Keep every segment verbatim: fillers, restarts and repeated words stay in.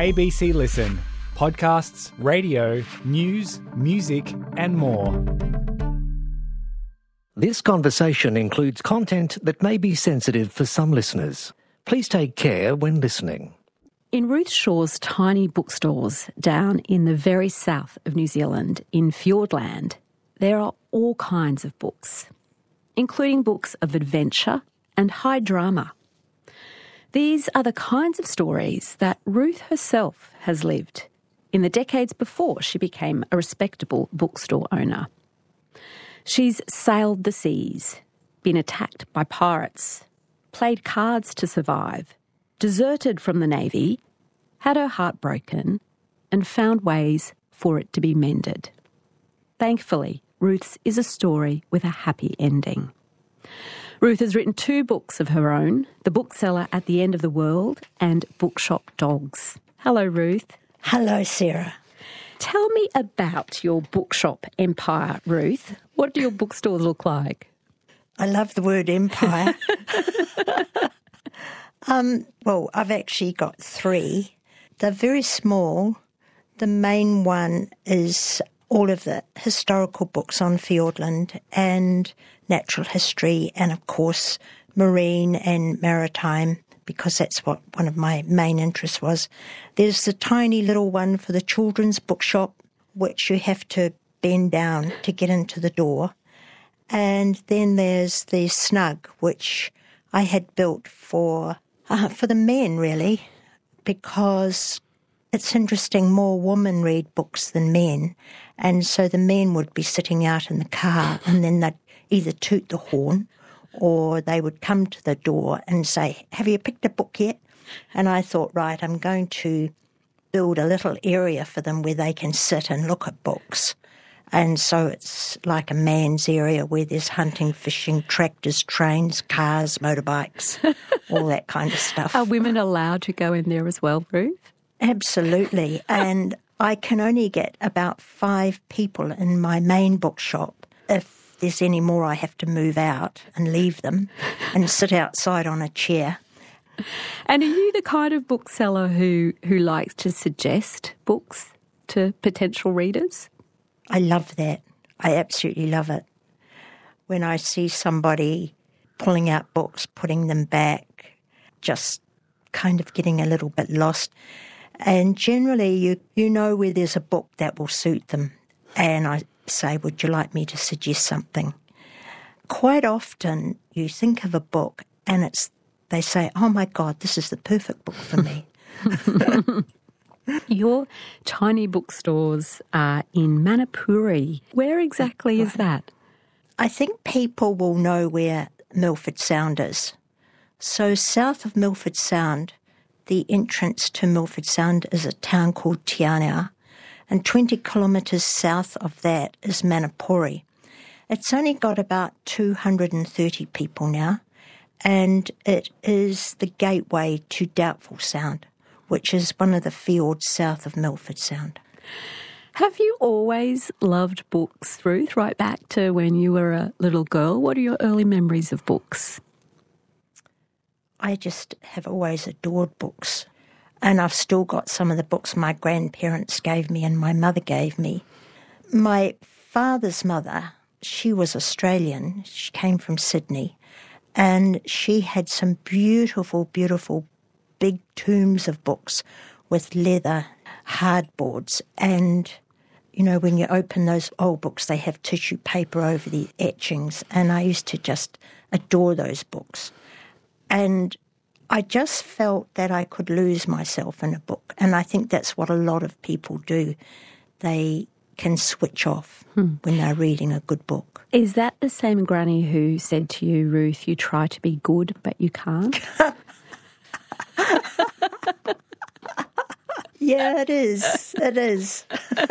A B C Listen. Podcasts, radio, news, music and more. This conversation includes content that may be sensitive for some listeners. Please take care when listening. In Ruth Shaw's tiny bookstores down in the very south of New Zealand, in Fiordland, there are all kinds of books, including books of adventure and high drama. These are the kinds of stories that Ruth herself has lived in the decades before she became a respectable bookstore owner. She's sailed the seas, been attacked by pirates, played cards to survive, deserted from the Navy, had her heart broken, and found ways for it to be mended. Thankfully, Ruth's is a story with a happy ending. Ruth has written two books of her own, The Bookseller at the End of the World and Bookshop Dogs. Hello, Ruth. Hello, Sarah. Tell me about your bookshop empire, Ruth. What do your bookstores look like? I love the word empire. um, well, I've actually got three. They're very small. The main one is all of the historical books on Fiordland and natural history and, of course, marine and maritime, because that's what one of my main interests was. There's the tiny little one for the children's bookshop, which you have to bend down to get into the door. And then there's the snug, which I had built for uh, for the men, really, because it's interesting, more women read books than men. And so the men would be sitting out in the car and then they'd either toot the horn or they would come to the door and say, have you picked a book yet? And I thought, right, I'm going to build a little area for them where they can sit and look at books. And so it's like a man's area where there's hunting, fishing, tractors, trains, cars, motorbikes, all that kind of stuff. Are women allowed to go in there as well, Ruth? Absolutely. And I can only get about five people in my main bookshop. If there's any more, I have to move out and leave them and sit outside on a chair. And are you the kind of bookseller who, who likes to suggest books to potential readers? I love that. I absolutely love it. When I see somebody pulling out books, putting them back, just kind of getting a little bit lost. And generally you, you know where there's a book that will suit them. And I say, would you like me to suggest something? Quite often you think of a book and it's they say, oh my God, this is the perfect book for me. Your tiny bookstores are in Manapuri. Where exactly is that? I think people will know where Milford Sound is. So south of Milford Sound, the entrance to Milford Sound is a town called Te Anau, and twenty kilometres south of that is Manapuri. It's only got about two hundred thirty people now, and it is the gateway to Doubtful Sound, which is one of the fiords south of Milford Sound. Have you always loved books, Ruth, right back to when you were a little girl? What are your early memories of books? I just have always adored books. And I've still got some of the books my grandparents gave me and my mother gave me. My father's mother, she was Australian. She came from Sydney. And she had some beautiful, beautiful big tomes of books with leather hardboards. And, you know, when you open those old books, they have tissue paper over the etchings. And I used to just adore those books. And I just felt that I could lose myself in a book. And I think that's what a lot of people do. They can switch off hmm. when they're reading a good book. Is that the same granny who said to you, Ruth, you try to be good, but you can't? Yeah, it is. It is.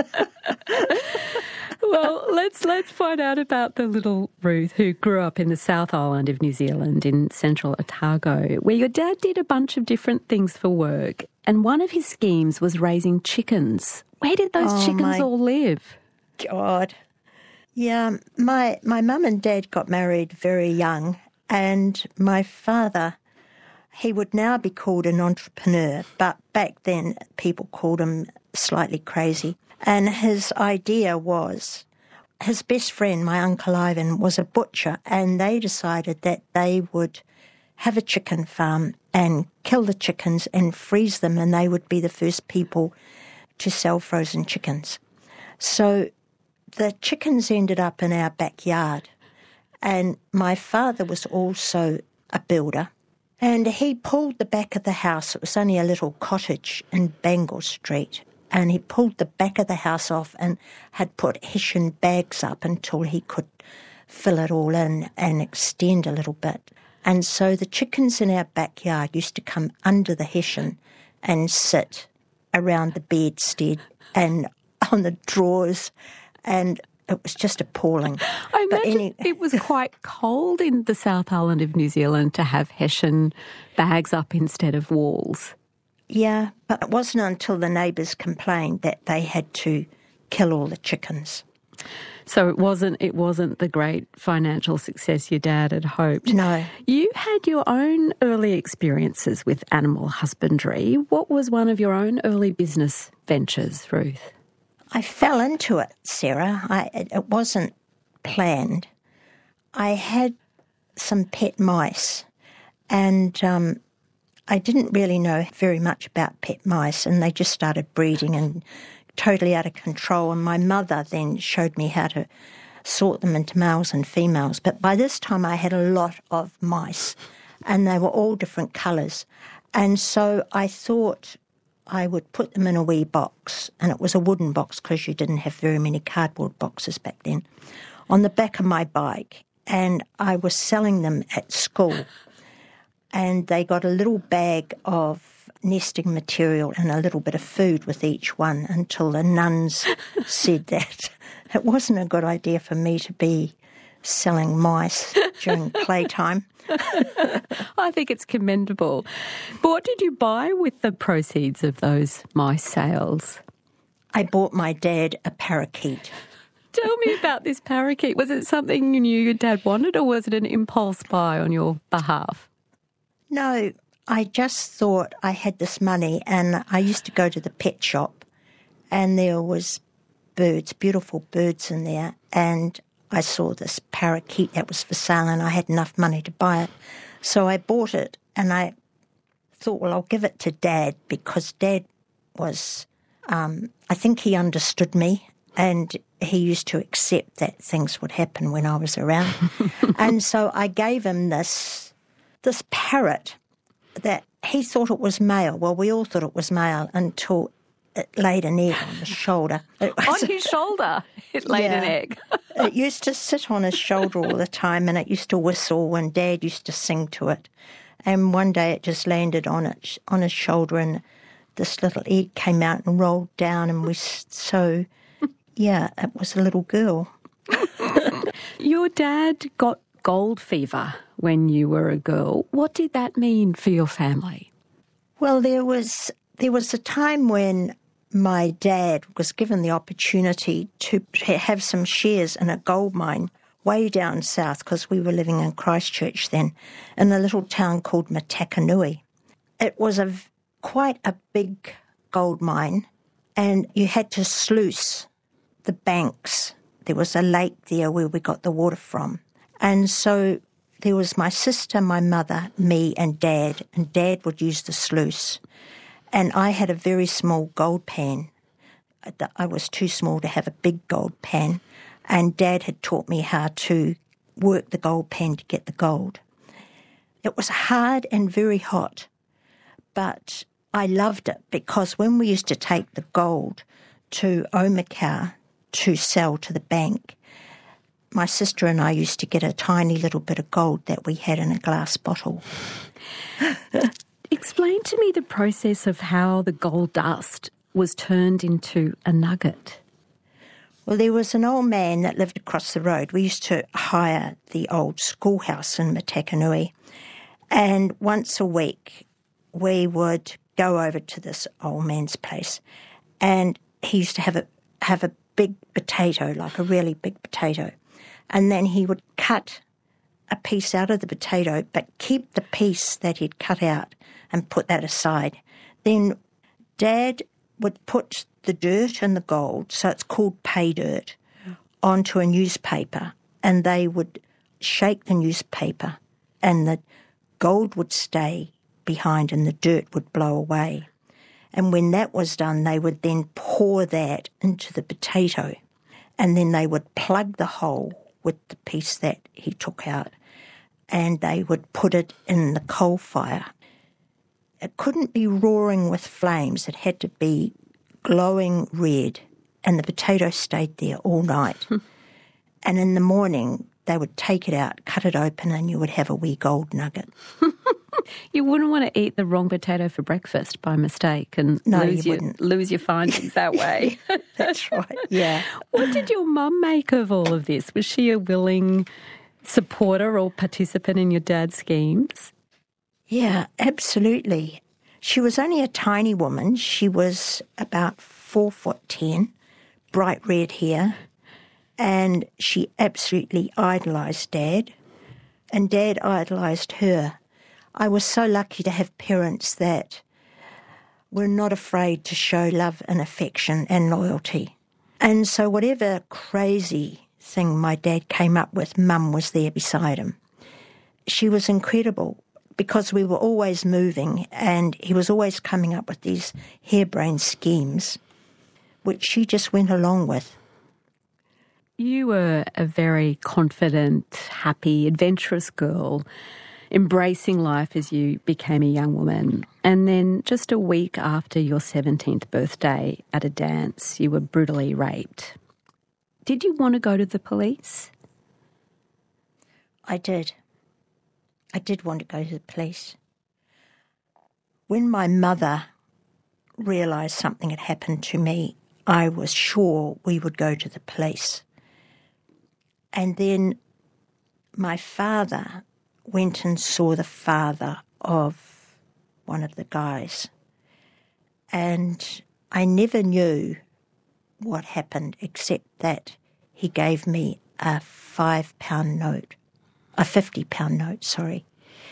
Well, let's let's find out about the little Ruth who grew up in the South Island of New Zealand in central Otago, where your dad did a bunch of different things for work, and one of his schemes was raising chickens. Where did those oh, chickens all live? God. Yeah, my my mum and dad got married very young, and my father He would now be called an entrepreneur, but back then people called him slightly crazy. And his idea was, his best friend, my Uncle Ivan, was a butcher, and they decided that they would have a chicken farm and kill the chickens and freeze them, and they would be the first people to sell frozen chickens. So the chickens ended up in our backyard, and my father was also a builder, and he pulled the back of the house. It was only a little cottage in Bangor Street, and he pulled the back of the house off and had put hessian bags up until he could fill it all in and extend a little bit. And so the chickens in our backyard used to come under the hessian and sit around the bedstead and on the drawers, and it was just appalling. I But imagine any- it was quite cold in the South Island of New Zealand to have hessian bags up instead of walls. Yeah, but it wasn't until the neighbours complained that they had to kill all the chickens. So it wasn't it wasn't the great financial success your dad had hoped. No. You had your own early experiences with animal husbandry. What was one of your own early business ventures, Ruth? I fell into it, Sarah. I, it, it wasn't planned. I had some pet mice, and um, I didn't really know very much about pet mice, and they just started breeding and totally out of control. And my mother then showed me how to sort them into males and females. But by this time I had a lot of mice, and they were all different colours. And so I thought I would put them in a wee box, and it was a wooden box because you didn't have very many cardboard boxes back then, on the back of my bike. And I was selling them at school. And they got a little bag of nesting material and a little bit of food with each one, until the nuns said that it wasn't a good idea for me to be selling mice during playtime. I think it's commendable. But what did you buy with the proceeds of those mice sales? I bought my dad a parakeet. Tell me about this parakeet. Was it something you knew your dad wanted, or was it an impulse buy on your behalf? No, I just thought I had this money, and I used to go to the pet shop, and there was birds, beautiful birds in there, and I saw this parakeet that was for sale, and I had enough money to buy it. So I bought it, and I thought, well, I'll give it to Dad, because Dad was, um, I think he understood me, and he used to accept that things would happen when I was around. And so I gave him this this parrot that he thought it was male. Well, we all thought it was male until it laid an egg on his shoulder. It was, On his shoulder, it laid an Yeah. egg. It used to sit on his shoulder all the time, and it used to whistle, and Dad used to sing to it. And one day it just landed on it, on his shoulder, and this little egg came out and rolled down, and we so, yeah, it was a little girl. Your dad got gold fever when you were a girl. What did that mean for your family? Well, there was there was a time when my dad was given the opportunity to have some shares in a gold mine way down south, because we were living in Christchurch then, in a little town called Matakanui. It was a quite a big gold mine, and you had to sluice the banks. There was a lake there where we got the water from. And so there was my sister, my mother, me and Dad, and Dad would use the sluice. And I had a very small gold pan. I was too small to have a big gold pan, and Dad had taught me how to work the gold pan to get the gold. It was hard and very hot, but I loved it, because when we used to take the gold to Omakau to sell to the bank, my sister and I used to get a tiny little bit of gold that we had in a glass bottle. Explain to me the process of how the gold dust was turned into a nugget. Well, there was an old man that lived across the road. We used to hire the old schoolhouse in Matakanui, and once a week we would go over to this old man's place, and he used to have a have a big potato, like a really big potato, and then he would cut a piece out of the potato, but keep the piece that he'd cut out and put that aside. Then Dad would put the dirt and the gold, so it's called pay dirt, onto a newspaper, and they would shake the newspaper and the gold would stay behind and the dirt would blow away. And when that was done, they would then pour that into the potato and then they would plug the hole with the piece that he took out and they would put it in the coal fire. It couldn't be roaring with flames. It had to be glowing red and the potato stayed there all night. And in the morning, they would take it out, cut it open, and you would have a wee gold nugget. You wouldn't want to eat the wrong potato for breakfast by mistake and no, lose, you your, wouldn't. lose your findings that way. That's right, yeah. What did your mum make of all of this? Was she a willing supporter or participant in your dad's schemes? Yeah, absolutely. She was only a tiny woman. She was about four foot ten, bright red hair, and she absolutely idolised Dad, and Dad idolised her. I was so lucky to have parents that were not afraid to show love and affection and loyalty. And so whatever crazy thing my dad came up with, Mum was there beside him. She was incredible because we were always moving and he was always coming up with these harebrained schemes, which she just went along with. You were a very confident, happy, adventurous girl, embracing life as you became a young woman. And then just a week after your seventeenth birthday at a dance, you were brutally raped. Did you want to go to the police? I did. I did want to go to the police. When my mother realised something had happened to me, I was sure we would go to the police. And then my father went and saw the father of one of the guys. And I never knew what happened except that he gave me a five pound note, a fifty pound note, sorry.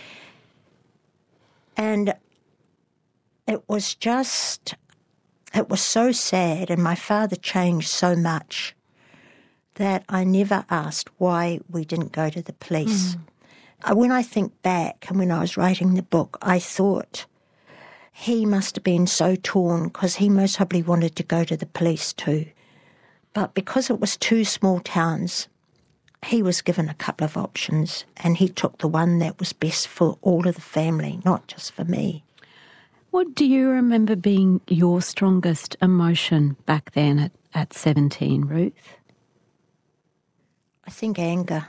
And it was just, it was so sad, and my father changed so much that I never asked why we didn't go to the police. Mm. When I think back and when I was writing the book, I thought he must have been so torn because he most probably wanted to go to the police too. But because it was two small towns, he was given a couple of options and he took the one that was best for all of the family, not just for me. What do you remember being your strongest emotion back then at, at seventeen, Ruth? I think anger.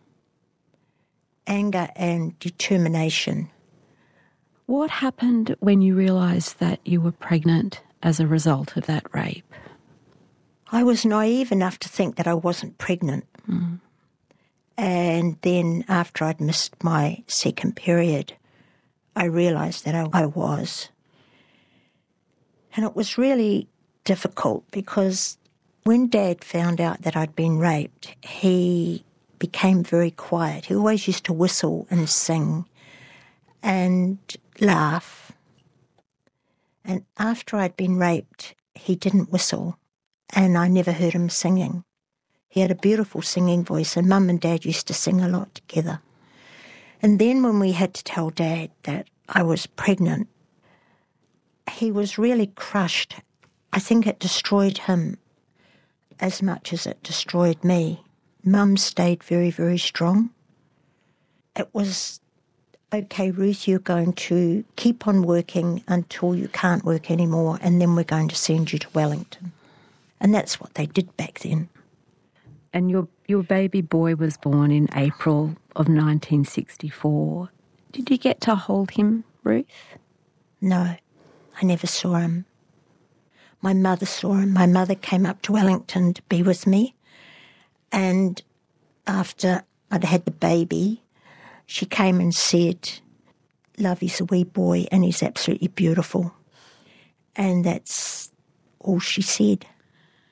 Anger and determination. What happened when you realised that you were pregnant as a result of that rape? I was naive enough to think that I wasn't pregnant. Mm. And then after I'd missed my second period, I realised that I, I was. And it was really difficult because when Dad found out that I'd been raped, he became very quiet. He always used to whistle and sing and laugh. And after I'd been raped, he didn't whistle, and I never heard him singing. He had a beautiful singing voice, and Mum and Dad used to sing a lot together. And then when we had to tell Dad that I was pregnant, he was really crushed. I think it destroyed him as much as it destroyed me. Mum stayed very, very strong. It was, okay, Ruth, you're going to keep on working until you can't work anymore, and then we're going to send you to Wellington. And that's what they did back then. And your your baby boy was born in April of nineteen sixty-four. Did you get to hold him, Ruth? No, I never saw him. My mother saw him. My mother came up to Wellington to be with me. And after I'd had the baby, she came and said, Lovey's a wee boy and he's absolutely beautiful. And that's all she said.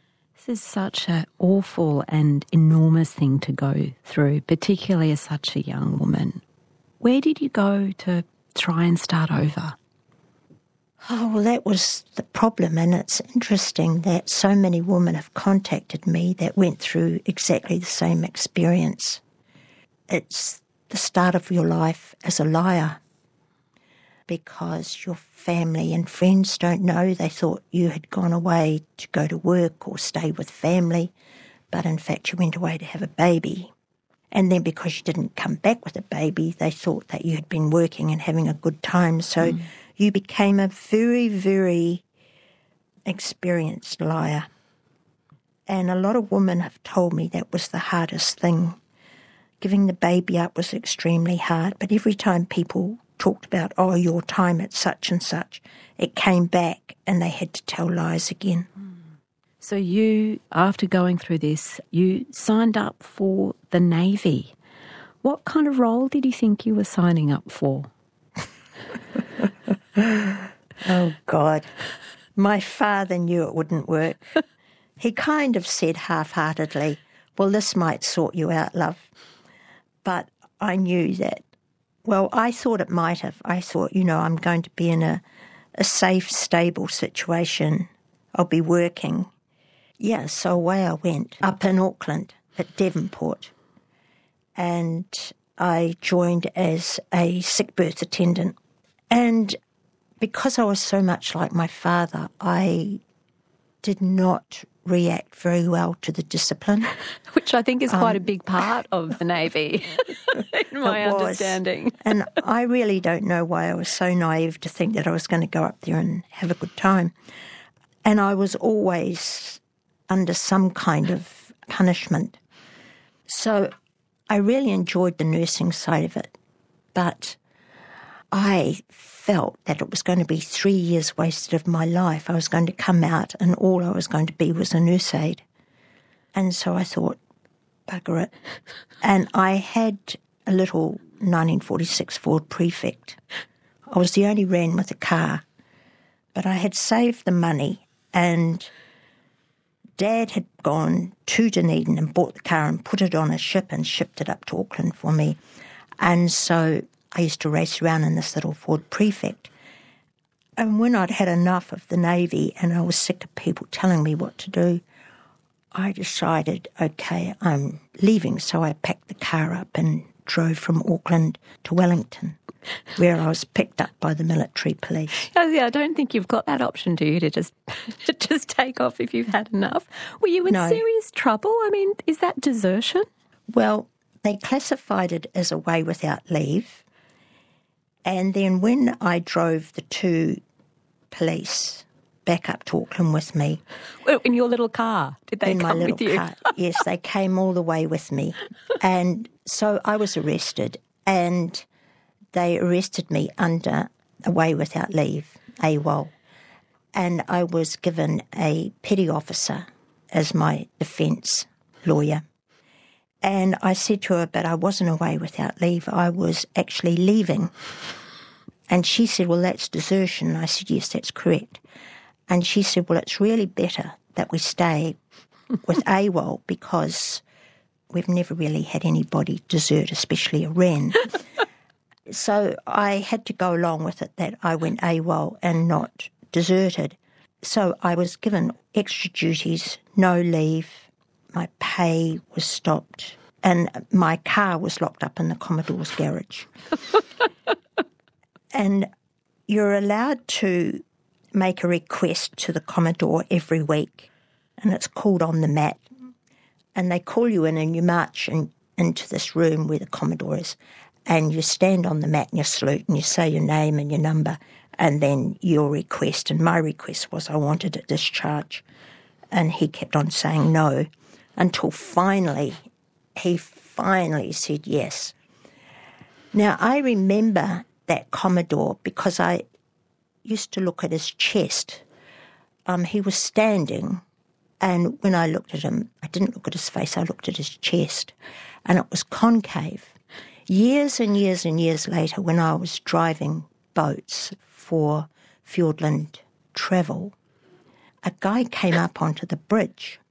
This is such an awful and enormous thing to go through, particularly as such a young woman. Where did you go to try and start over? Oh, well, that was the problem, and it's interesting that so many women have contacted me that went through exactly the same experience. It's the start of your life as a liar, because your family and friends don't know. They thought you had gone away to go to work or stay with family, but in fact you went away to have a baby. And then because you didn't come back with a baby, they thought that you had been working and having a good time. So mm. you became a very, very experienced liar. And a lot of women have told me that was the hardest thing. Giving the baby up was extremely hard, but every time people talked about, oh, your time at such and such, it came back and they had to tell lies again. So you, after going through this, you signed up for the Navy. What kind of role did you think you were signing up for? Oh, God. My father knew it wouldn't work. He kind of said half-heartedly, well, this might sort you out, love. But I knew that. Well, I thought it might have. I thought, you know, I'm going to be in a, a safe, stable situation. I'll be working. Yeah, so away I went, up in Auckland at Devonport. And I joined as a sick birth attendant. And because I was so much like my father, I did not react very well to the discipline. Which I think is quite um, a big part of the Navy, in my understanding. And I really don't know why I was so naive to think that I was going to go up there and have a good time. And I was always under some kind of punishment. So I really enjoyed the nursing side of it, but I felt that it was going to be three years wasted of my life. I was going to come out and all I was going to be was a nurse aide. And so I thought, bugger it. And I had a little nineteen forty-six Ford Prefect. I was the only ran with a car, but I had saved the money, and Dad had gone to Dunedin and bought the car and put it on a ship and shipped it up to Auckland for me. And so I used to race around in this little Ford Prefect. And when I'd had enough of the Navy and I was sick of people telling me what to do, I decided, okay, I'm leaving. So I packed the car up and drove from Auckland to Wellington, where I was picked up by the military police. Oh, yeah, I don't think you've got that option, do you, to just to just take off if you've had enough? Were you in No. serious trouble? I mean, is that desertion? Well, they classified it as away without leave. And then when I drove the two police back up to Auckland with me. Well, in your little car? Did they in come my little with you? car. Yes, they came all the way with me. And so I was arrested, and they arrested me under away without leave, AWOL. And I was given a petty officer as my defence lawyer. And I said to her, but I wasn't away without leave. I was actually leaving. And she said, well, that's desertion. And I said, yes, that's correct. And she said, well, it's really better that we stay with AWOL because we've never really had anybody desert, especially a Wren. So I had to go along with it that I went AWOL and not deserted. So I was given extra duties, no leave. My pay was stopped, and my car was locked up in the Commodore's garage. And you're allowed to make a request to the Commodore every week, and it's called on the mat. And they call you in and you march in, into this room where the Commodore is, and you stand on the mat and you salute and you say your name and your number and then your request. And my request was I wanted a discharge. And he kept on saying no until finally, he finally said yes. Now, I remember that Commodore because I used to look at his chest. Um, he was standing, and when I looked at him, I didn't look at his face, I looked at his chest, and it was concave. Years and years and years later, when I was driving boats for Fiordland Travel, a guy came up onto the bridge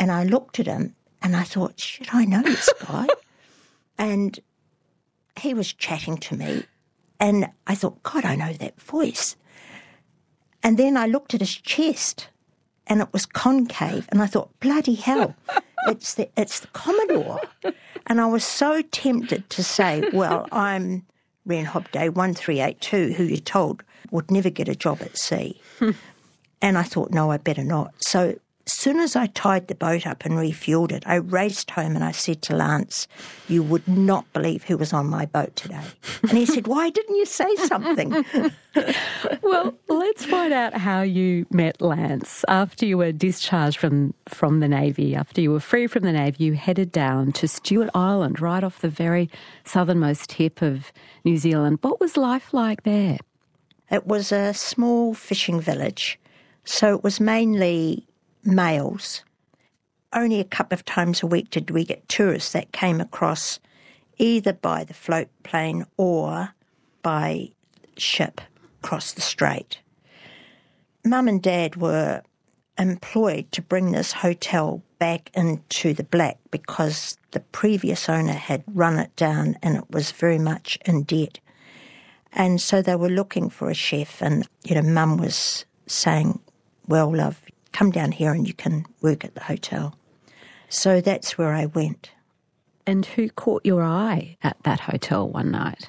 And I looked at him and I thought, should I know this guy? And he was chatting to me and I thought, God, I know that voice. And then I looked at his chest and it was concave and I thought, bloody hell, it's the, it's the Commodore. And I was so tempted to say, well, I'm Ren Hobday one three eight two, who you told would never get a job at sea. And I thought, no, I better not. So as soon as I tied the boat up and refueled it, I raced home and I said to Lance, you would not believe who was on my boat today. And he said, why didn't you say something? Well, let's find out how you met Lance. After you were discharged from, from the Navy, after you were free from the Navy, you headed down to Stewart Island, right off the very southernmost tip of New Zealand. What was life like there? It was a small fishing village, so it was mainly males. Only a couple of times a week did we get tourists that came across either by the float plane or by ship across the strait. Mum and Dad were employed to bring this hotel back into the black because the previous owner had run it down and it was very much in debt. And so they were looking for a chef and, you know, Mum was saying, well, love, come down here and you can work at the hotel. So that's where I went. And who caught your eye at that hotel one night?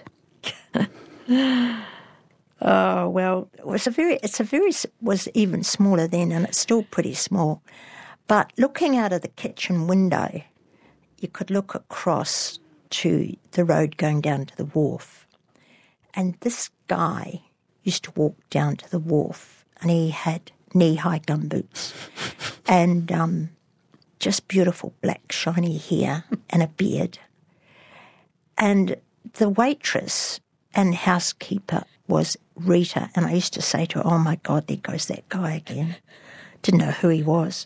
Oh, well, it was a very, it's a very, was even smaller then and it's still pretty small. But looking out of the kitchen window, you could look across to the road going down to the wharf. And this guy used to walk down to the wharf and he had knee-high gumboots and um, just beautiful black shiny hair and a beard. And the waitress and housekeeper was Rita, and I used to say to her, oh my God, there goes that guy again. Didn't know who he was.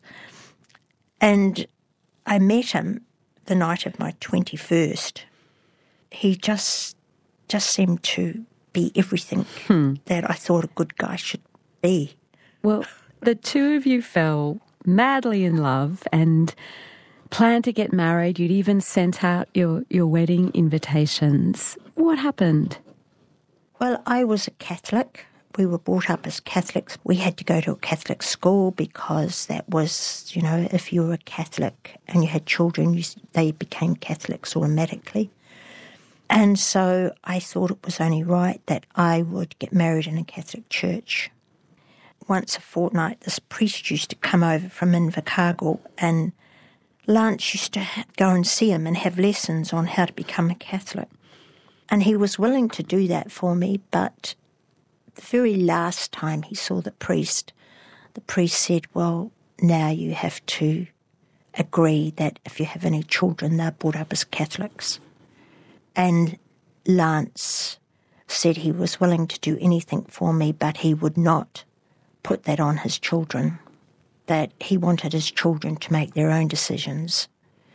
And I met him the night of my twenty-first. He just just seemed to be everything hmm. that I thought a good guy should be. Well, the two of you fell madly in love and planned to get married. You'd even sent out your, your wedding invitations. What happened? Well, I was a Catholic. We were brought up as Catholics. We had to go to a Catholic school because that was, you know, if you were a Catholic and you had children, you, they became Catholics automatically. And so I thought it was only right that I would get married in a Catholic church. Once a fortnight, this priest used to come over from Invercargill and Lance used to go and see him and have lessons on how to become a Catholic. And he was willing to do that for me, but the very last time he saw the priest, the priest said, well, now you have to agree that if you have any children, they're brought up as Catholics. And Lance said he was willing to do anything for me, but he would not put that on his children, that he wanted his children to make their own decisions.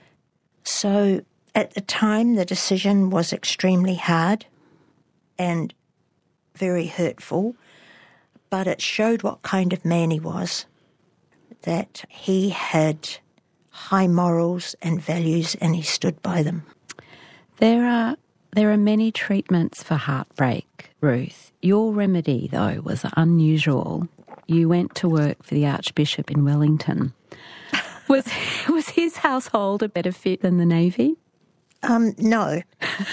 So at the time, the decision was extremely hard and very hurtful, but it showed what kind of man he was, that he had high morals and values and he stood by them. There are there are many treatments for heartbreak, Ruth. Your remedy, though, was unusual. You went to work for the Archbishop in Wellington. Was was his household a better fit than the Navy? Um, no.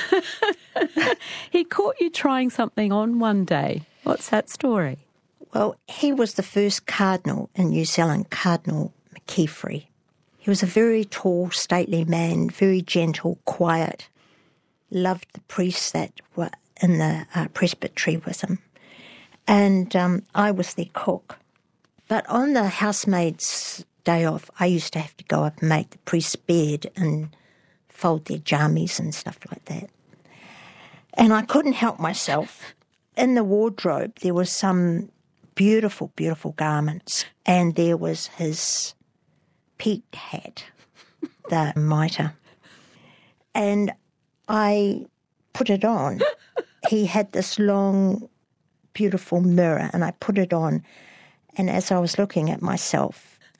He caught you trying something on one day. What's that story? Well, he was the first cardinal in New Zealand, Cardinal McKeefery. He was a very tall, stately man, very gentle, quiet, loved the priests that were in the uh, presbytery with him. And um, I was their cook. But on the housemaid's day off, I used to have to go up and make the priest's bed and fold their jammies and stuff like that. And I couldn't help myself. In the wardrobe, there was some beautiful, beautiful garments, and there was his peaked hat, the mitre. And I put it on. He had this long, beautiful mirror, and I put it on. And as I was looking at myself,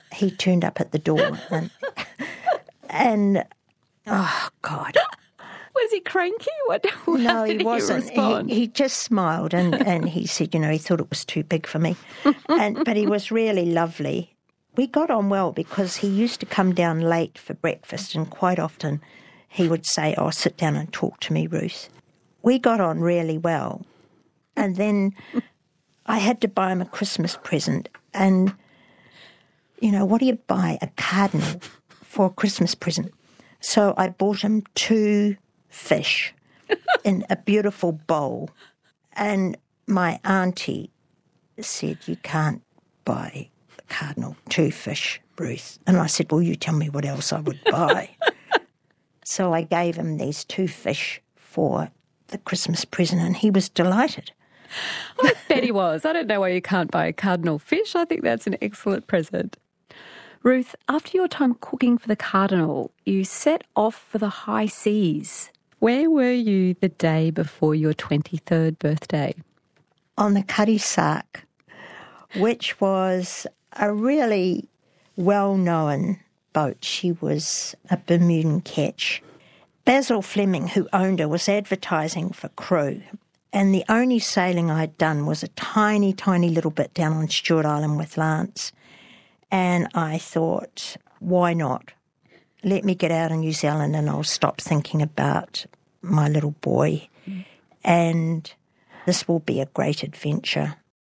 he turned up at the door and, and oh, God. Was he cranky? What, how No, did he wasn't. He, respond? he, he just smiled and, and he said, you know, he thought it was too big for me. and But he was really lovely. We got on well because he used to come down late for breakfast, and quite often he would say, oh, sit down and talk to me, Ruth. We got on really well. And then I had to buy him a Christmas present. And, you know, what do you buy? A cardinal for a Christmas present. So I bought him two fish in a beautiful bowl. And my auntie said, you can't buy a cardinal, two fish, Ruth. And I said, well, you tell me what else I would buy. So I gave him these two fish for the Christmas present, and he was delighted. I bet he was. I don't know why you can't buy a cardinal fish. I think that's an excellent present. Ruth, after your time cooking for the Cardinal, you set off for the high seas. Where were you the day before your twenty-third birthday? On the Cutty Sark, which was a really well-known boat. She was a Bermudan ketch. Basil Fleming, who owned her, was advertising for crew, and the only sailing I'd done was a tiny, tiny little bit down on Stewart Island with Lance. And I thought, why not? Let me get out of New Zealand and I'll stop thinking about my little boy. Mm. And this will be a great adventure.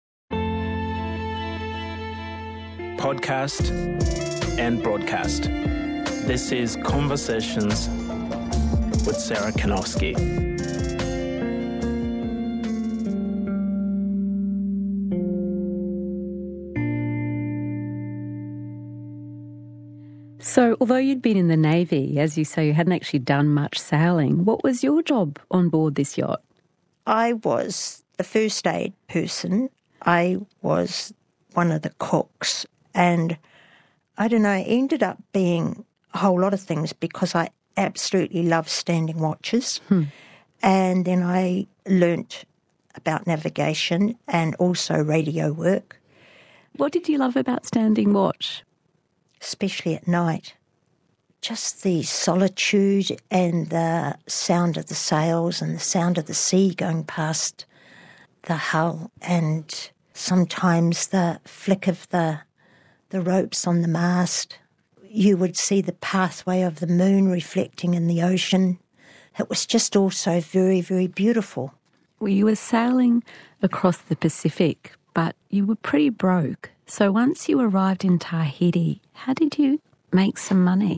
Podcast and broadcast. This is Conversations with Sarah Kanowski. So, although you'd been in the Navy, as you say, you hadn't actually done much sailing, what was your job on board this yacht? I was the first aid person. I was one of the cooks, and I don't know, it ended up being a whole lot of things because I absolutely love standing watches. Hmm. And then I learnt about navigation and also radio work. What did you love about standing watch? Especially at night. Just the solitude and the sound of the sails and the sound of the sea going past the hull, and sometimes the flick of the the ropes on the mast. You would see the pathway of the moon reflecting in the ocean. It was just also very, very beautiful. Well, you were sailing across the Pacific, but you were pretty broke. So once you arrived in Tahiti, how did you make some money?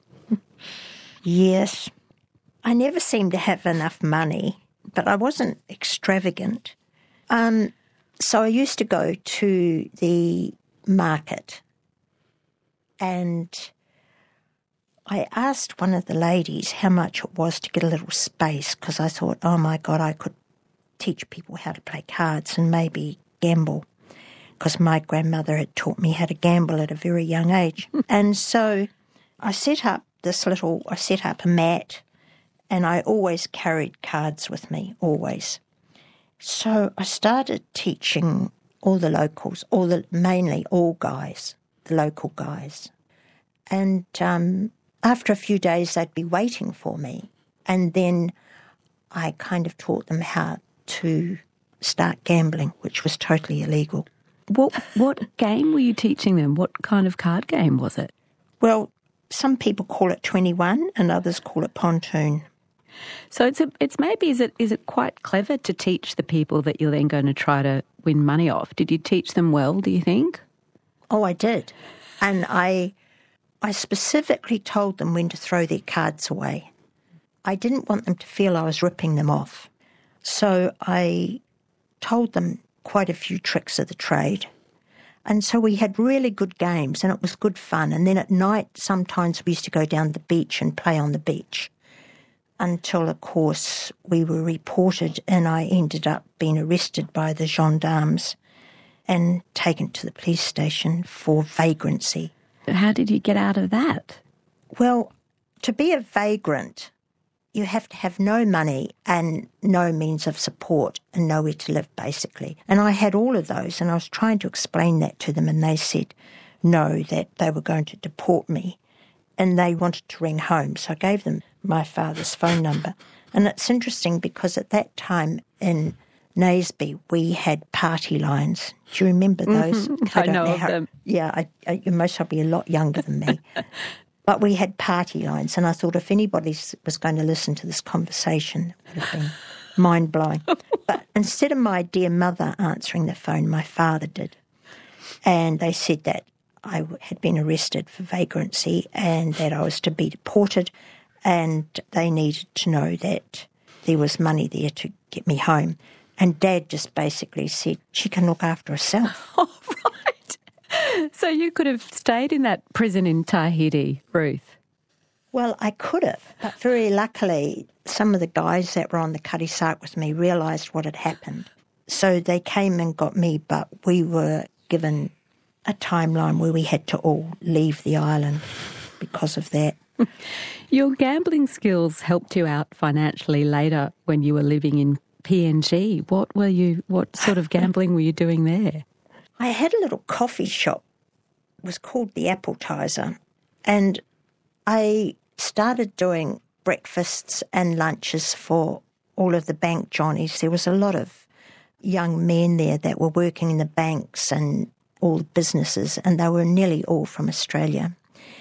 Yes. I never seemed to have enough money, but I wasn't extravagant. Um, so I used to go to the market, and I asked one of the ladies how much it was to get a little space, because I thought, oh my God, I could teach people how to play cards and maybe gamble, because my grandmother had taught me how to gamble at a very young age. And so I set up this little, I set up a mat, and I always carried cards with me, always. So I started teaching all the locals, all the mainly all guys, the local guys. And um, after a few days, they'd be waiting for me. And then I kind of taught them how to start gambling, which was totally illegal. What what game were you teaching them? What kind of card game was it? Well, some people call it twenty-one and others call it pontoon. So it's a, it's maybe, is it is it quite clever to teach the people that you're then going to try to win money off? Did you teach them well, do you think? Oh, I did. And I I specifically told them when to throw their cards away. I didn't want them to feel I was ripping them off. So I told them quite a few tricks of the trade. And so we had really good games and it was good fun. And then at night, sometimes we used to go down the beach and play on the beach until, of course, we were reported and I ended up being arrested by the gendarmes and taken to the police station for vagrancy. How did you get out of that? Well, to be a vagrant, you have to have no money and no means of support and nowhere to live, basically. And I had all of those, and I was trying to explain that to them, and they said, know that they were going to deport me, and they wanted to ring home. So I gave them my father's phone number. And it's interesting because at that time in Naseby, we had party lines. Do you remember those? Mm-hmm. I, I know, know of how, them. Yeah, I, I, you're most probably a lot younger than me. But we had party lines, and I thought if anybody was going to listen to this conversation, it would have been mind-blowing. But instead of my dear mother answering the phone, my father did. And they said that I had been arrested for vagrancy and that I was to be deported, and they needed to know that there was money there to get me home. And Dad just basically said, she can look after herself. Oh, right. So you could have stayed in that prison in Tahiti, Ruth? Well, I could have, but very luckily some of the guys that were on the Cutty Sark with me realised what had happened. So they came and got me, but we were given a timeline where we had to all leave the island because of that. Your gambling skills helped you out financially later when you were living in P N G. What were you? What sort of gambling were you doing there? I had a little coffee shop. It was called the Appletiser, and I started doing breakfasts and lunches for all of the bank Johnnies. There was a lot of young men there that were working in the banks and all the businesses, and they were nearly all from Australia.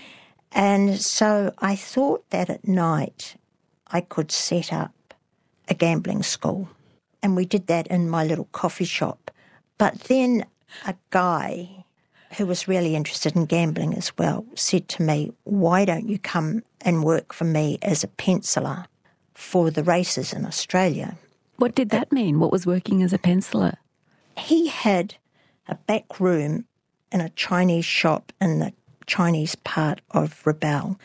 And so I thought that at night I could set up a gambling school, and we did that in my little coffee shop. But then a guy who was really interested in gambling as well said to me, why don't you come and work for me as a penciler for the races in Australia? What did that mean? What was working as a penciler? He had a back room in a Chinese shop in the Chinese part of Rebelle,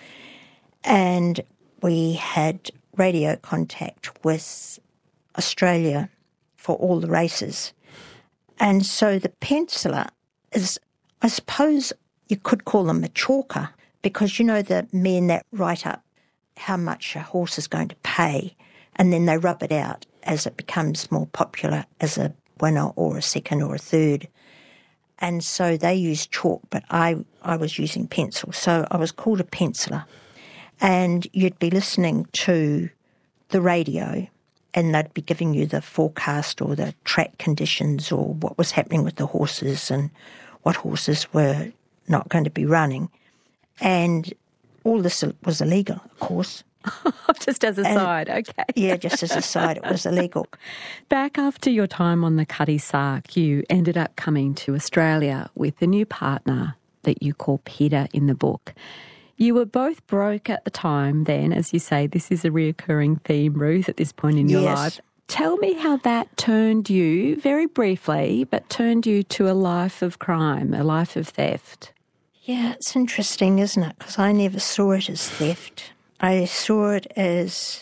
and we had radio contact with Australia for all the races. And so the penciler is, I suppose you could call them a chalker, because you know the men that write up how much a horse is going to pay, and then they rub it out as it becomes more popular as a winner or a second or a third. And so they used chalk, but I, I was using pencil. So I was called a penciler. And you'd be listening to the radio, and they'd be giving you the forecast or the track conditions or what was happening with the horses and what horses were not going to be running. And all this was illegal, of course. Just as a and, side, okay. Yeah, just as a side, it was illegal. Back after your time on the Cutty Sark, you ended up coming to Australia with a new partner that you call Peter in the book. You were both broke at the time then, as you say, this is a reoccurring theme, Ruth, at this point in your yes. life. Tell me how that turned you, very briefly, but turned you to a life of crime, a life of theft. Yeah, it's interesting, isn't it? Because I never saw it as theft. I saw it as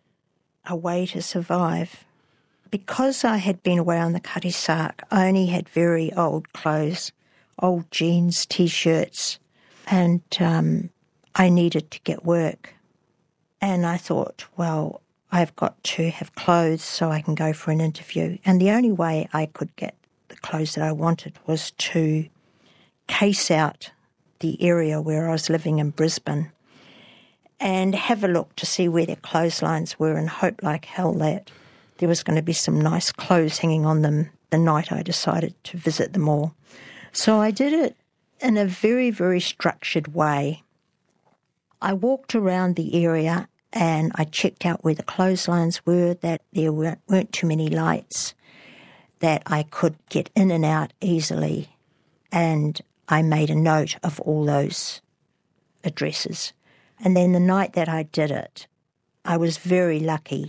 a way to survive. Because I had been away on the Cutty Sark, I only had very old clothes, old jeans, T-shirts, and um, I needed to get work. And I thought, well, I've got to have clothes so I can go for an interview. And the only way I could get the clothes that I wanted was to case out the area where I was living in Brisbane and have a look to see where their clotheslines were and hope like hell that there was going to be some nice clothes hanging on them the night I decided to visit them all. So I did it in a very, very structured way. I walked around the area and I checked out where the clotheslines were, that there weren't, weren't too many lights, that I could get in and out easily, and I made a note of all those addresses. And then the night that I did it, I was very lucky.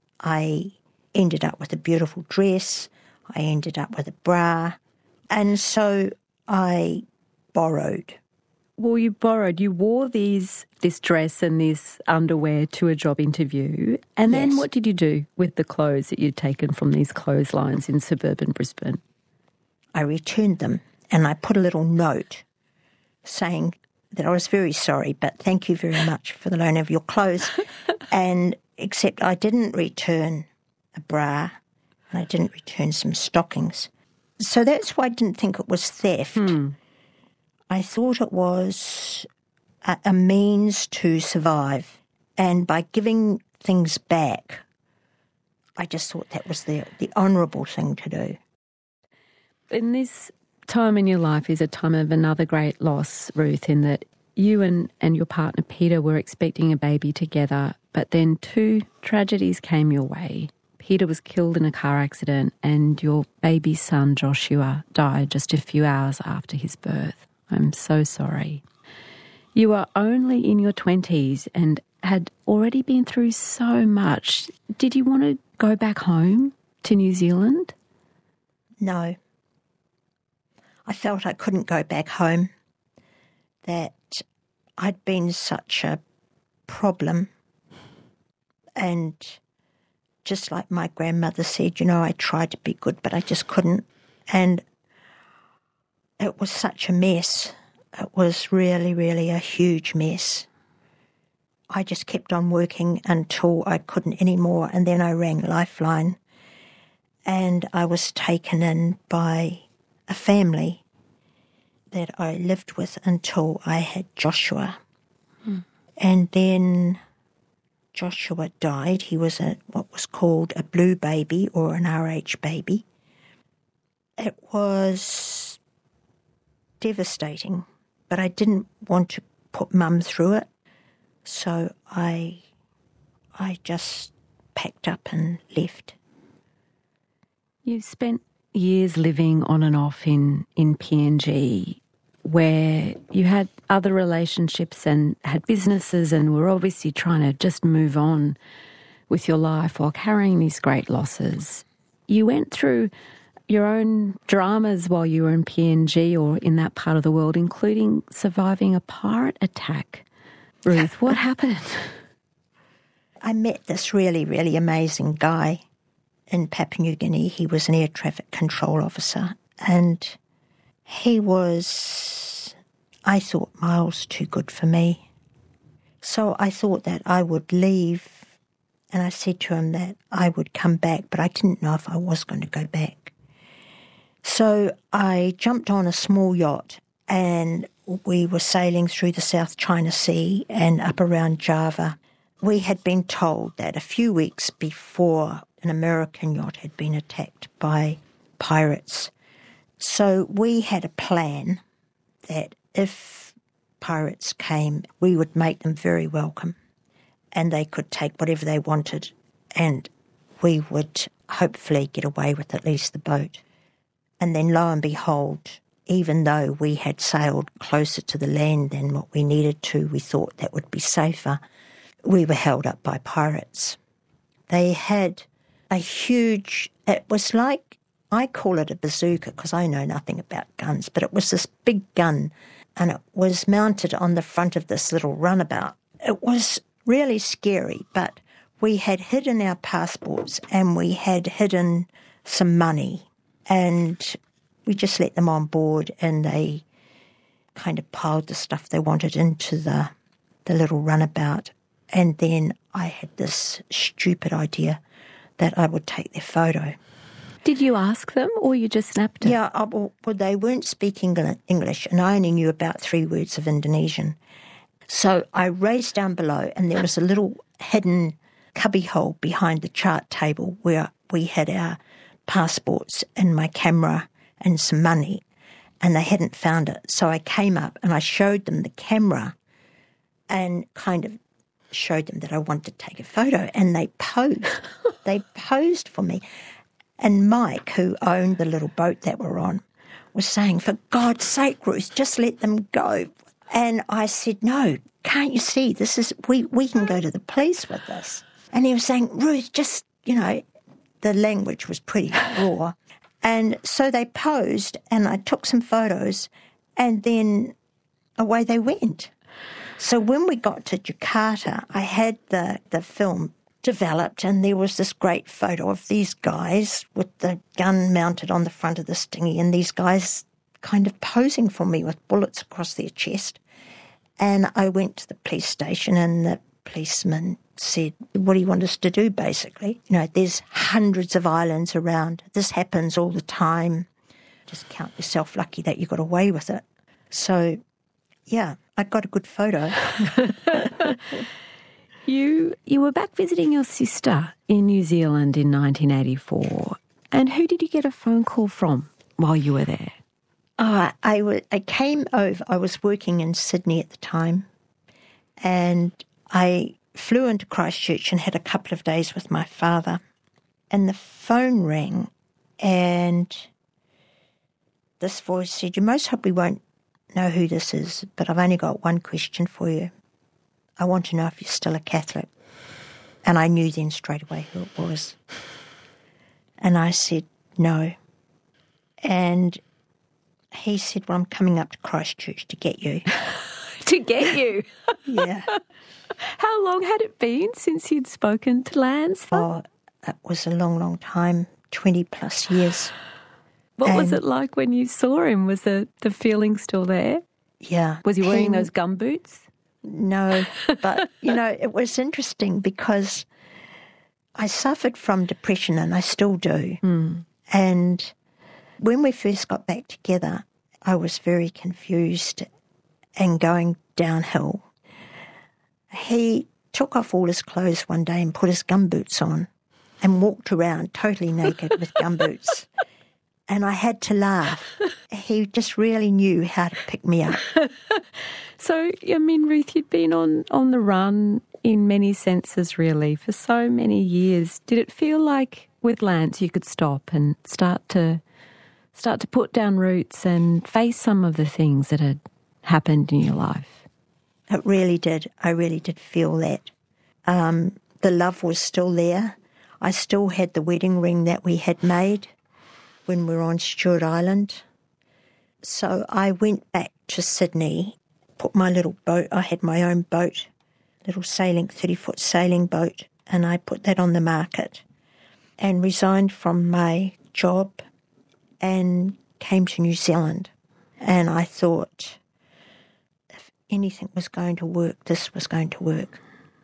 I ended up with a beautiful dress. I ended up with a bra. And so I borrowed. Well, you borrowed. You wore these this dress and this underwear to a job interview. And then Yes. what did you do with the clothes that you'd taken from these clotheslines in suburban Brisbane? I returned them and I put a little note saying that I was very sorry, but thank you very much for the loan of your clothes. And except I didn't return a bra and I didn't return some stockings. So that's why I didn't think it was theft. Hmm. I thought it was a, a means to survive. And by giving things back, I just thought that was the, the honourable thing to do. In this time in your life is a time of another great loss, Ruth, in that you and, and your partner Peter were expecting a baby together, but then two tragedies came your way. Peter was killed in a car accident and your baby son Joshua died just a few hours after his birth. I'm so sorry. You were only in your twenties and had already been through so much. Did you want to go back home to New Zealand? No. I felt I couldn't go back home, that I'd been such a problem. And just like my grandmother said, you know, I tried to be good, but I just couldn't. And it was such a mess. It was really, really a huge mess. I just kept on working until I couldn't anymore, and then I rang Lifeline, and I was taken in by a family that I lived with until I had Joshua. Hmm. And then Joshua died. He was a what was called a blue baby or an R H baby. It was devastating, but I didn't want to put Mum through it. So I I just packed up and left. You've spent years living on and off in, in P N G, where you had other relationships and had businesses and were obviously trying to just move on with your life while carrying these great losses. You went through your own dramas while you were in P N G or in that part of the world, including surviving a pirate attack. Ruth, what happened? I met this really, really amazing guy in Papua New Guinea. He was an air traffic control officer, and he was, I thought, miles too good for me. So I thought that I would leave, and I said to him that I would come back, but I didn't know if I was going to go back. So I jumped on a small yacht, and we were sailing through the South China Sea and up around Java. We had been told that a few weeks before an American yacht had been attacked by pirates. So we had a plan that if pirates came, we would make them very welcome and they could take whatever they wanted and we would hopefully get away with at least the boat. And then lo and behold, even though we had sailed closer to the land than what we needed to, we thought that would be safer, we were held up by pirates. They had a huge, it was like, I call it a bazooka because I know nothing about guns, but it was this big gun and it was mounted on the front of this little runabout. It was really scary, but we had hidden our passports and we had hidden some money and we just let them on board and they kind of piled the stuff they wanted into the the little runabout. And then I had this stupid idea that I would take their photo. Did you ask them or you just snapped it? Yeah, I, well, they weren't speaking English and I only knew about three words of Indonesian. So I raced down below and there was a little hidden cubbyhole behind the chart table where we had our passports and my camera and some money, and they hadn't found it. So I came up and I showed them the camera and kind of showed them that I wanted to take a photo, and they posed. They posed for me. And Mike, who owned the little boat that we're on, was saying, for God's sake, Ruth, just let them go. And I said, no, can't you see, this is, we, we can go to the police with this. And he was saying, Ruth, just, you know, the language was pretty raw. And so they posed and I took some photos and then away they went. So when we got to Jakarta, I had the, the film developed and there was this great photo of these guys with the gun mounted on the front of this dinghy and these guys kind of posing for me with bullets across their chest. And I went to the police station and the policeman said, what do you want us to do, basically? You know, there's hundreds of islands around. This happens all the time. Just count yourself lucky that you got away with it. So, yeah, I got a good photo. You you were back visiting your sister in New Zealand in nineteen eighty-four. And who did you get a phone call from while you were there? Oh, I, w- I came over. I was working in Sydney at the time, and I flew into Christchurch and had a couple of days with my father. And the phone rang, and this voice said, "You most probably won't know who this is, but I've only got one question for you. I want to know if you're still a Catholic." And I knew then straight away who it was. And I said, "No." And he said, "Well, I'm coming up to Christchurch to get you." To get you? Yeah. How long had it been since you'd spoken to Lance? Oh, it was a long, long time, twenty plus years. What and was it like when you saw him? Was the, the feeling still there? Yeah. Was he wearing He- those gum boots? No, but, you know, it was interesting because I suffered from depression and I still do. Mm. And when we first got back together, I was very confused and going downhill. He took off all his clothes one day and put his gumboots on and walked around totally naked with gumboots. And I had to laugh. He just really knew how to pick me up. So, I mean, Ruth, you'd been on, on the run in many senses, really, for so many years. Did it feel like with Lance you could stop and start to start to put down roots and face some of the things that had happened in your life? It really did. I really did feel that. Um, the love was still there. I still had the wedding ring that we had made when we were on Stewart Island. So I went back to Sydney, put my little boat, I had my own boat, little sailing, thirty-foot sailing boat, and I put that on the market and resigned from my job and came to New Zealand. And I thought, if anything was going to work, this was going to work.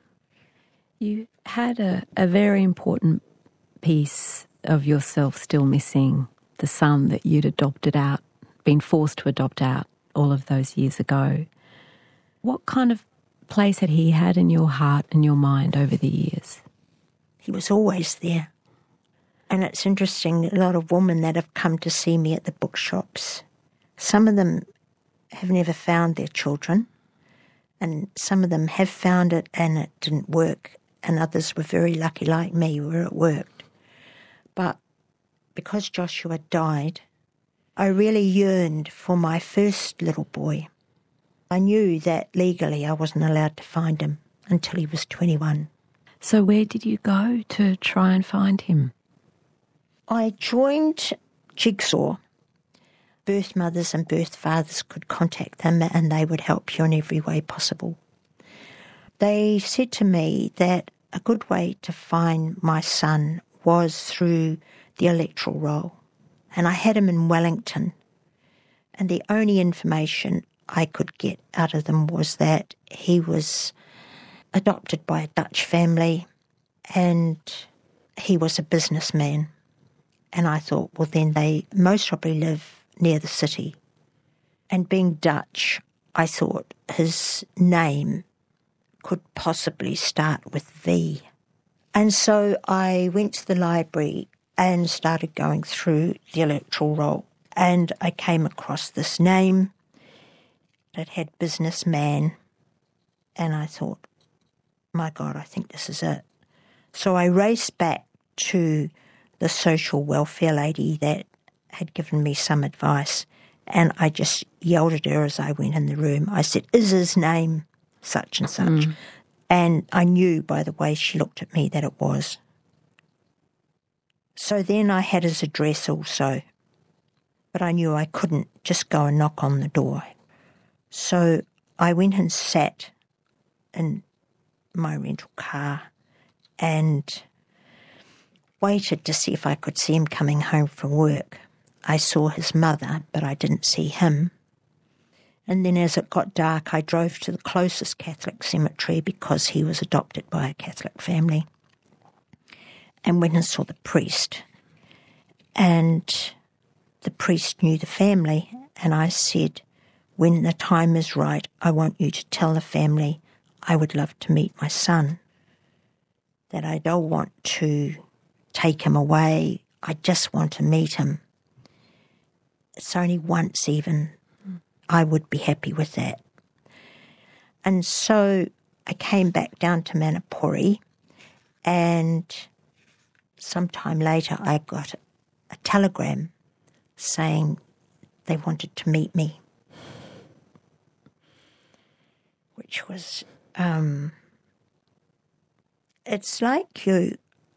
You had a, a very important piece of yourself still missing, the son that you'd adopted out, been forced to adopt out all of those years ago. What kind of place had he had in your heart and your mind over the years? He was always there. And it's interesting, a lot of women that have come to see me at the bookshops, some of them have never found their children, and some of them have found it and it didn't work, and others were very lucky like me where it worked. But because Joshua died, I really yearned for my first little boy. I knew that legally I wasn't allowed to find him until he was twenty-one. So where did you go to try and find him? I joined Jigsaw. Birth mothers and birth fathers could contact them and they would help you in every way possible. They said to me that a good way to find my son was through the electoral roll. And I had him in Wellington. And the only information I could get out of them was that he was adopted by a Dutch family and he was a businessman. And I thought, well, then they most probably live near the city. And being Dutch, I thought his name could possibly start with V. And so I went to the library and started going through the electoral roll. And I came across this name that had businessman. And I thought, my God, I think this is it. So I raced back to the social welfare lady that had given me some advice. And I just yelled at her as I went in the room. I said, is his name such and such? Mm. And I knew by the way she looked at me that it was. So then I had his address also. But I knew I couldn't just go and knock on the door. So I went and sat in my rental car and waited to see if I could see him coming home from work. I saw his mother, but I didn't see him. And then as it got dark, I drove to the closest Catholic cemetery because he was adopted by a Catholic family, and went and saw the priest. And the priest knew the family, and I said, when the time is right, I want you to tell the family I would love to meet my son, that I don't want to take him away. I just want to meet him. It's only once even. I would be happy with that. And so I came back down to Manapuri, and sometime later I got a telegram saying they wanted to meet me, which was, um, it's like you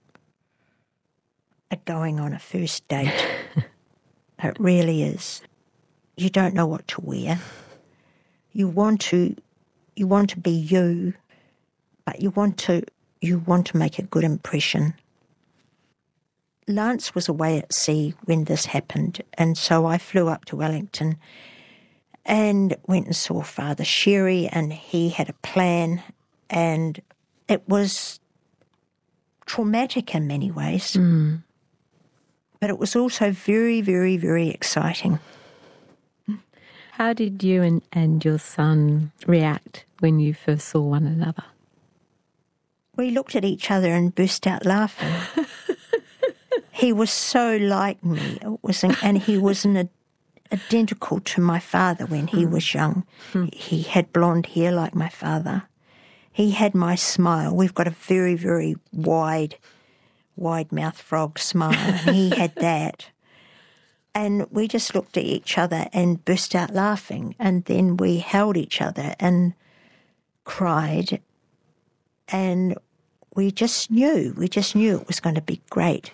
are going on a first date. It really is. You don't know what to wear. You want to, you want to be you, but you want to, you want to make a good impression. Lance was away at sea when this happened, and so I flew up to Wellington and went and saw Father Sherry, and he had a plan, and it was traumatic in many ways. Mm. But it was also very, very, very exciting. How did you and, and your son react when you first saw one another? We looked at each other and burst out laughing. He was so like me. It was, an, and he was an, identical to my father when he was young. He had blonde hair like my father. He had my smile. We've got a very, very wide, wide-mouthed frog smile, and he had that. And we just looked at each other and burst out laughing, and then we held each other and cried, and we just knew, we just knew it was going to be great.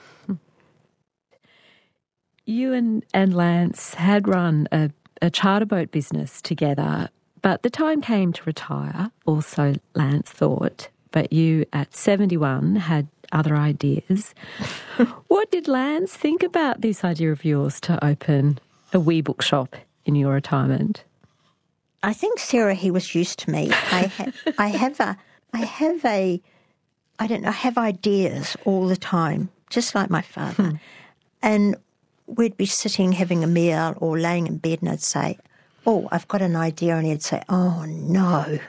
You and, and Lance had run a, a charter boat business together, but the time came to retire, also Lance thought, but you at seventy-one had other ideas. What did Lance think about this idea of yours to open a wee bookshop in your retirement? I think, Sarah, he was used to me. I, ha- I have a, I have a, I don't know, I have ideas all the time, just like my father. Hmm. And we'd be sitting having a meal or laying in bed, and I'd say, oh, I've got an idea, and he'd say, oh, no.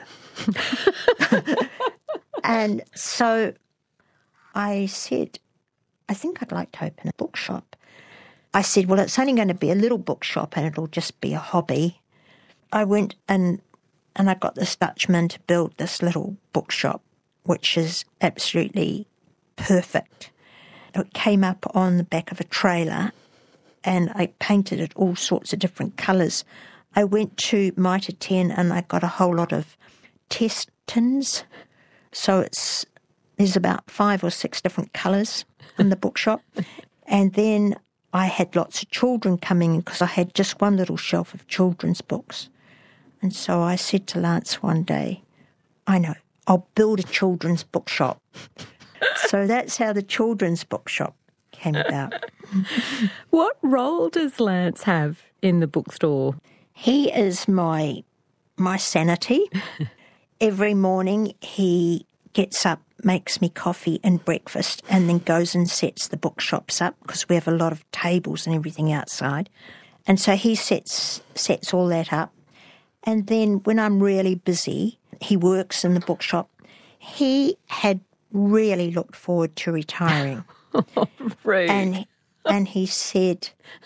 And so I said, I think I'd like to open a bookshop. I said, well, it's only going to be a little bookshop and it'll just be a hobby. I went and and I got this Dutchman to build this little bookshop, which is absolutely perfect. It came up on the back of a trailer, and I painted it all sorts of different colours. I went to Mitre ten and I got a whole lot of test tins. So it's there's about five or six different colours in the bookshop. And then I had lots of children coming in because I had just one little shelf of children's books. And so I said to Lance one day, I know, I'll build a children's bookshop. So that's how the children's bookshop came about. What role does Lance have in the bookstore? He is my my sanity. Every morning he gets up, makes me coffee and breakfast, and then goes and sets the bookshops up because we have a lot of tables and everything outside. And so he sets sets all that up. And then when I'm really busy, he works in the bookshop. He had really looked forward to retiring. Oh, rude. And, and he said,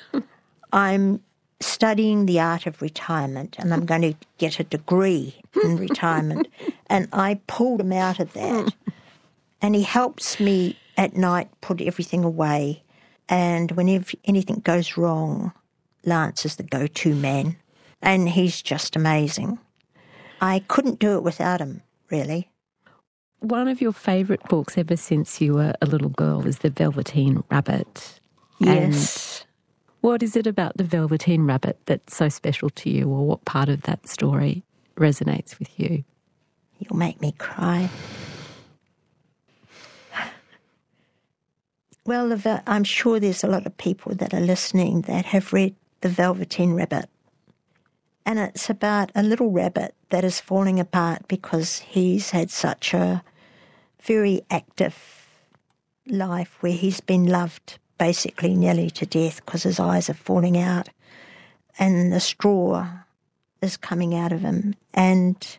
I'm studying the art of retirement and I'm going to get a degree in retirement. And I pulled him out of that. And he helps me at night put everything away. And whenever anything goes wrong, Lance is the go-to man. And he's just amazing. I couldn't do it without him, really. One of your favourite books ever since you were a little girl is The Velveteen Rabbit. Yes. And what is it about The Velveteen Rabbit that's so special to you, or what part of that story resonates with you? You'll make me cry. Well, the, I'm sure there's a lot of people that are listening that have read The Velveteen Rabbit. And it's about a little rabbit that is falling apart because he's had such a very active life where he's been loved basically nearly to death because his eyes are falling out and the straw is coming out of him, and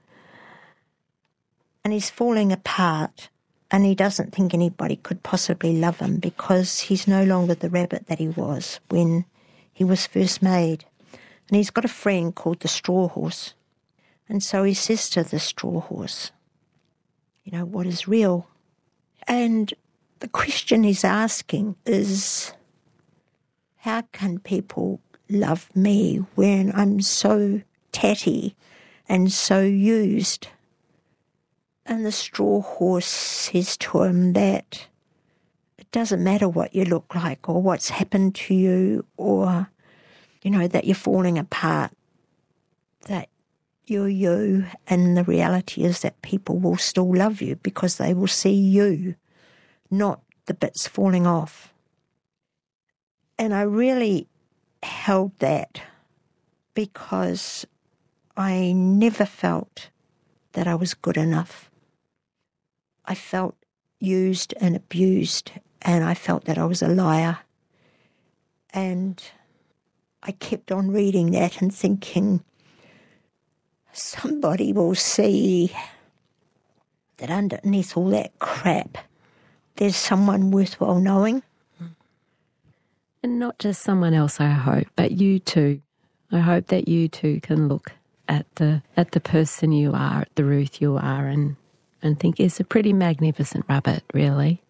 and he's falling apart, and he doesn't think anybody could possibly love him because he's no longer the rabbit that he was when he was first made. And he's got a friend called the Straw Horse. And so he says to the Straw Horse, you know, what is real? And the question he's asking is, how can people love me when I'm so tatty and so used? And the Straw Horse says to him that it doesn't matter what you look like or what's happened to you or, you know, that you're falling apart, that you're you, and the reality is that people will still love you because they will see you, not the bits falling off. And I really held that because I never felt that I was good enough. I felt used and abused, and I felt that I was a liar. And I kept on reading that and thinking, somebody will see that underneath all that crap, there's someone worthwhile knowing. And not just someone else, I hope, but you too. I hope that you too can look at the at the person you are, at the Ruth you are, and, and think it's a pretty magnificent rabbit, really.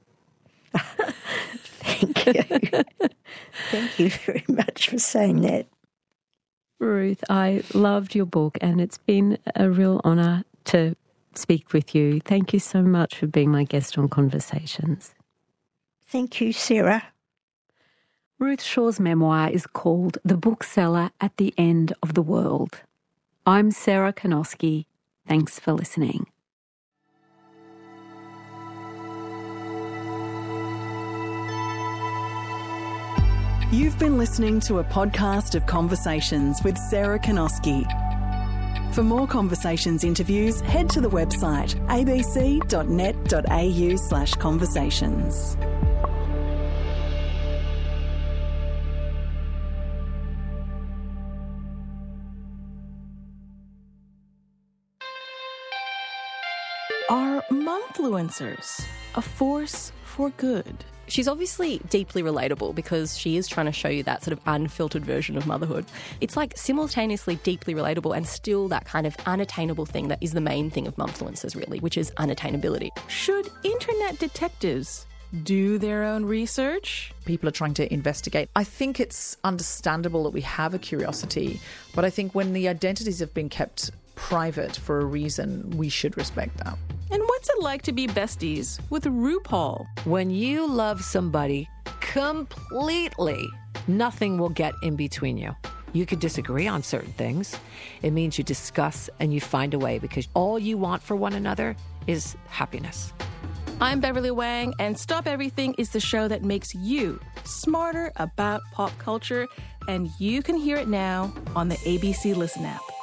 Thank you. Thank you very much for saying that. Ruth, I loved your book, and it's been a real honour to speak with you. Thank you so much for being my guest on Conversations. Thank you, Sarah. Ruth Shaw's memoir is called The Bookseller at the End of the World. I'm Sarah Kanoski. Thanks for listening. You've been listening to a podcast of Conversations with Sarah Kanoski. For more Conversations interviews, head to the website a b c dot net dot a u slash conversations. Are momfluencers a force for good? She's obviously deeply relatable because she is trying to show you that sort of unfiltered version of motherhood. It's like simultaneously deeply relatable and still that kind of unattainable thing that is the main thing of momfluencers, really, which is unattainability. Should internet detectives do their own research? People are trying to investigate. I think it's understandable that we have a curiosity, but I think when the identities have been kept private for a reason, we should respect that. And what's it like to be besties with RuPaul? When you love somebody completely, nothing will get in between you. You could disagree on certain things. It means you discuss and you find a way because all you want for one another is happiness. I'm Beverly Wang, and Stop Everything is the show that makes you smarter about pop culture, and you can hear it now on the A B C Listen app.